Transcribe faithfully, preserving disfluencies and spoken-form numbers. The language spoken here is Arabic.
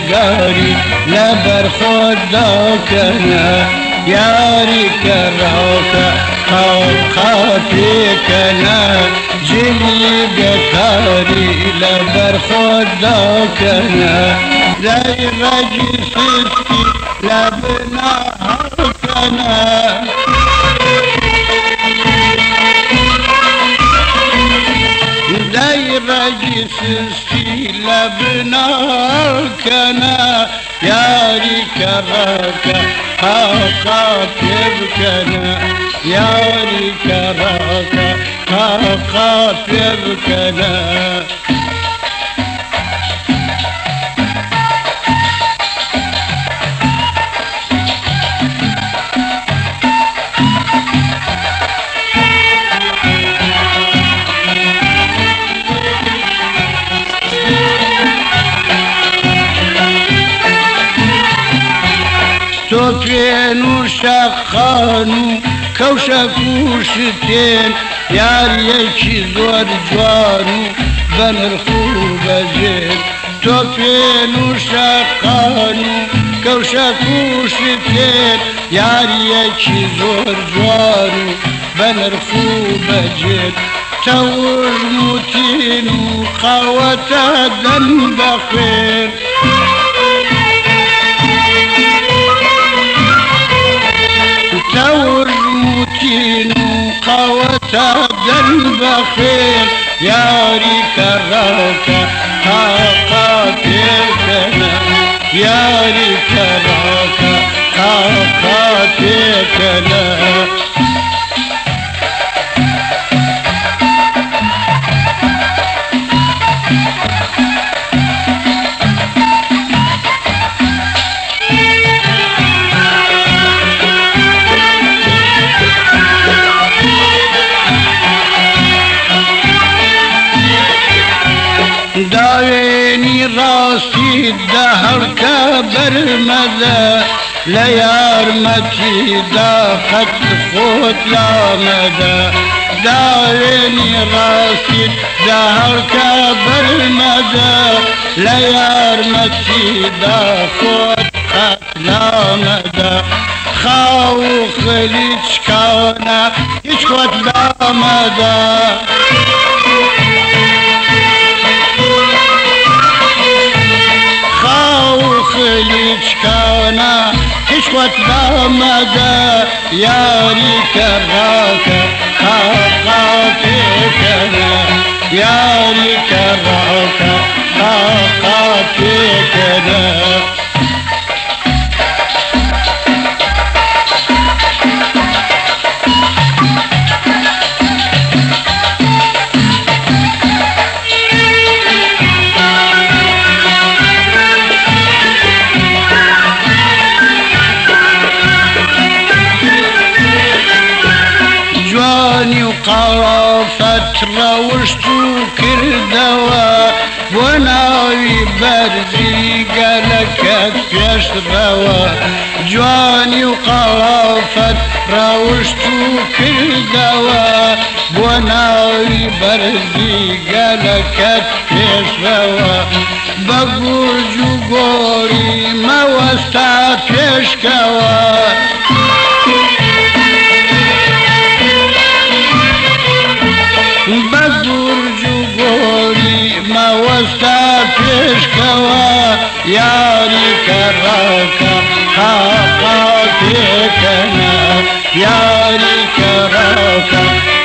داری لبر خدا کنه یاری کراکا خاطی کنه جلی بکاری لبر خدا کنه زی رجی سستی لبنا کنه زي رجسي لبنا كنا يا ريكراكا حقا تبكنا يا ريكراكا حقا تبكنا سوفين وشخانو كوشكو شتين يار يكي زور جوانو بنرخو بجين سوفين وشخانو كوشكو شتين يار يكي زور جوانو بنرخو بجين تور موتين وقوة ذنب خير تور موتين قوة ذنب خير ياري كراكا حقا تكنا ياري كراكا حقا تكنا داويني راسي الدهر كبر مدى ليارمتي داخت فوت لا مدى داويني راسي الدهر كبر مدى ليارمتي داخت لا مدى خاو خليج كونا يشكوت لا مدى خليج كونا تشوت بمدى ياري كراكا حقا تكنا ياري كراكا حقا تكنا قرافت روشتو كردوا وناوي برزي قالك فيش روا جواني وقرافت روشتو كردوا وناوي برزي قالك فيش روا بقول جوغوري ما وستا فيش كوا بدور جوغوري ما وستا فيش كوا ياري كراكا حقا تكنا ياري كراكا